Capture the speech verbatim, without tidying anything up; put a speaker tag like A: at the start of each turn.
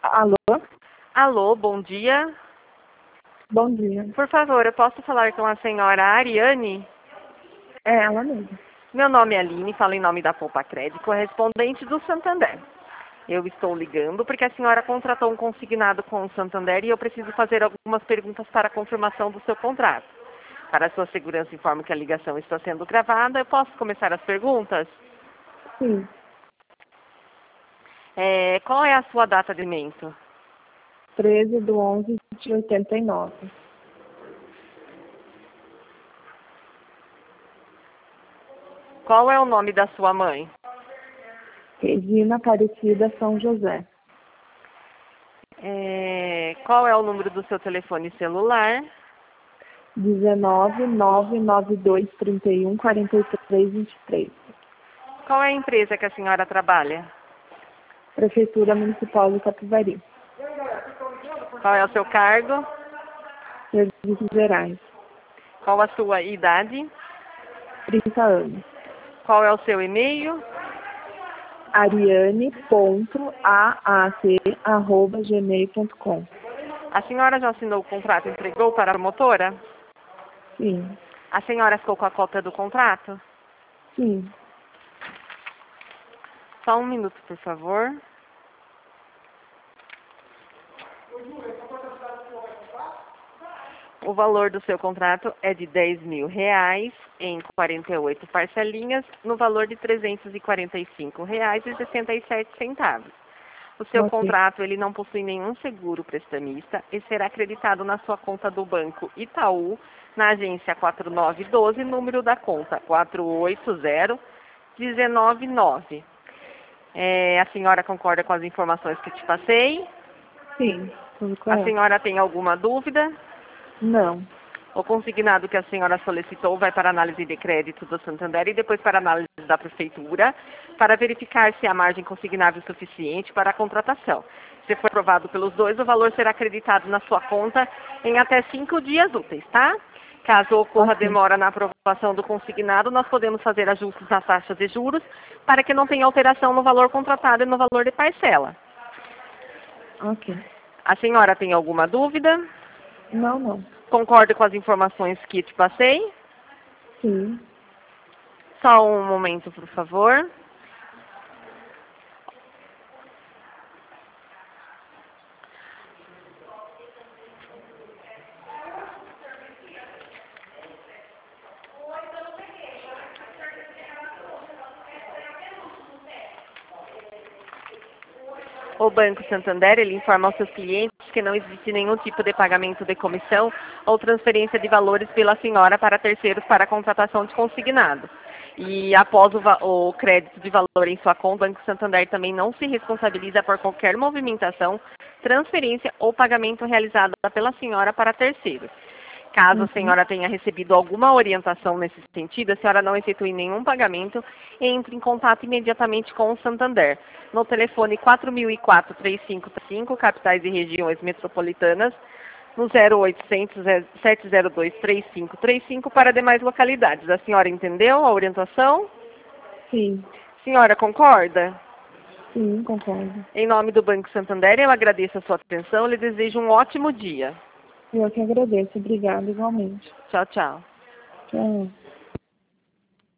A: Alô?
B: Alô, bom dia.
A: Bom dia.
B: Por favor, eu posso falar com a senhora Ariane?
A: É ela mesma.
B: Meu nome é Aline, falo em nome da Poupa Crédito, correspondente do Santander. Eu estou ligando porque a senhora contratou um consignado com o Santander e eu preciso fazer algumas perguntas para a confirmação do seu contrato. Para a sua segurança, informo que a ligação está sendo gravada. Eu posso começar as perguntas?
A: Sim.
B: É, qual é a sua data de nascimento?
A: treze de onze de oitenta e nove.
B: Qual é o nome da sua mãe?
A: Regina Aparecida São José.
B: É, qual é o número do seu telefone celular?
A: dezenove, nove nove dois, trinta e um, quarenta e três, vinte e três.
B: Qual é a empresa que a senhora trabalha?
A: Prefeitura Municipal de Capivari.
B: Qual é o seu cargo?
A: Serviços Gerais.
B: Qual a sua idade?
A: trinta anos.
B: Qual é o seu e-mail?
A: ariane ponto a a c arroba gmail ponto com.
B: A senhora já assinou o contrato e entregou para a promotora?
A: Sim.
B: A senhora ficou com a cópia do contrato?
A: Sim.
B: Só um minuto, por favor. O valor do seu contrato é de dez mil reais em quarenta e oito parcelinhas, no valor de trezentos e quarenta e cinco reais e sessenta e sete centavos. O seu
A: Ok.
B: contrato ele não possui nenhum seguro prestamista e será acreditado na sua conta do Banco Itaú, na agência quatro nove um dois, número da conta quatro oito zero um nove nove. É, a senhora concorda com as informações que te passei?
A: Sim. Tudo
B: A
A: correto?
B: senhora tem alguma dúvida?
A: Não.
B: O consignado que a senhora solicitou vai para análise de crédito do Santander e depois para análise da Prefeitura, para verificar se há margem consignável suficiente para a contratação. Se for aprovado pelos dois, o valor será acreditado na sua conta em até cinco dias úteis, tá? Caso ocorra
A: Ok.
B: demora na aprovação do consignado, nós podemos fazer ajustes nas taxas de juros para que não tenha alteração no valor contratado e no valor de parcela.
A: Ok.
B: A senhora tem alguma dúvida?
A: Não, não.
B: Concorda com as informações que te passei?
A: Sim.
B: Só um momento, por favor. O Banco Santander, ele informa aos seus clientes que não existe nenhum tipo de pagamento de comissão ou transferência de valores pela senhora para terceiros para a contratação de consignado. E após o, va- o crédito de valor em sua conta, o Banco Santander também não se responsabiliza por qualquer movimentação, transferência ou pagamento realizada pela senhora para terceiros. Caso a
A: Uhum.
B: senhora tenha recebido alguma orientação nesse sentido, a senhora não efetue nenhum pagamento, entre em contato imediatamente com o Santander, no telefone quatro mil e quatro, três cinco três cinco, capitais e regiões metropolitanas, no zero oitocentos, sete zero dois, três cinco três cinco para demais localidades. A senhora entendeu a orientação?
A: Sim.
B: Senhora, concorda?
A: Sim, concordo.
B: Em nome do Banco Santander, eu agradeço a sua atenção e lhe desejo um ótimo dia.
A: Eu que agradeço. Obrigada, igualmente.
B: Tchau, tchau.
A: Tchau.